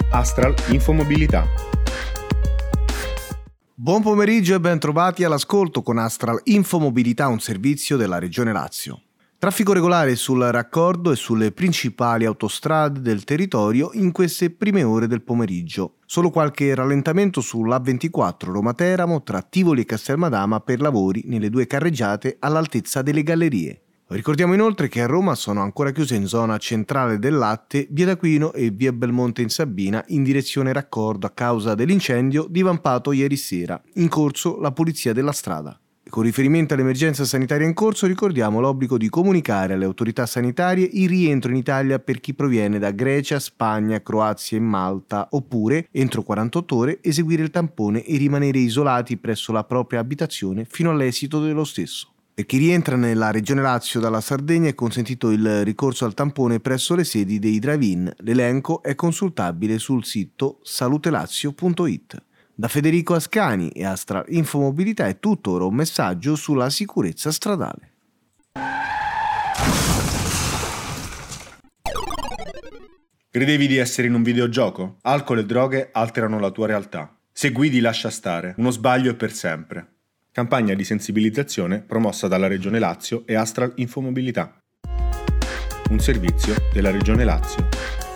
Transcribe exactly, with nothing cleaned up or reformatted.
Astral Infomobilità. Buon pomeriggio e ben trovati all'ascolto con Astral Infomobilità, un servizio della Regione Lazio. Traffico regolare sul raccordo e sulle principali autostrade del territorio in queste prime ore del pomeriggio. Solo qualche rallentamento sull'A ventiquattro Roma-Teramo tra Tivoli e Castelmadama per lavori nelle due carreggiate all'altezza delle gallerie. Ricordiamo inoltre che a Roma sono ancora chiuse in zona centrale del Latte, via d'Aquino e via Belmonte in Sabina in direzione raccordo a causa dell'incendio divampato ieri sera, in corso la pulizia della strada. Con riferimento all'emergenza sanitaria in corso ricordiamo l'obbligo di comunicare alle autorità sanitarie il rientro in Italia per chi proviene da Grecia, Spagna, Croazia e Malta, oppure, entro quarantotto ore, eseguire il tampone e rimanere isolati presso la propria abitazione fino all'esito dello stesso. Per chi rientra nella Regione Lazio dalla Sardegna è consentito il ricorso al tampone presso le sedi dei drive-in. L'elenco è consultabile sul sito salutelazio punto it. Da Federico Ascani e Astral Infomobilità è tutto, ora un messaggio sulla sicurezza stradale. Credevi di essere in un videogioco? Alcol e droghe alterano la tua realtà. Se guidi lascia stare, uno sbaglio è per sempre. Campagna di sensibilizzazione promossa dalla Regione Lazio e Astral Infomobilità. Un servizio della Regione Lazio.